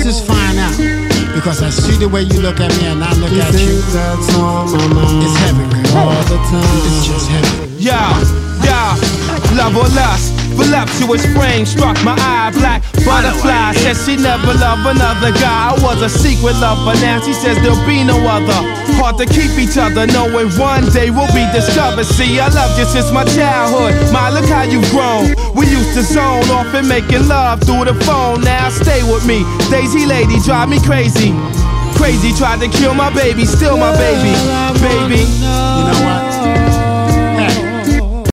let's just find out. Because I see the way you look at me and I look at you. That's on my mind. It's heaven, girl. All the time. It's just heaven. Yeah, love or lust. Voluptuous frame struck my eye. Black butterfly says she never loved another guy. I was a secret lover, now she says there'll be no other. Hard to keep each other, knowing one day we'll be discovered. See, I loved you since my childhood. My, look how you've grown. We used to zone off and making love through the phone. Now stay with me, Daisy lady, drive me crazy. Crazy, tried to kill my baby, still my baby, baby. You know what?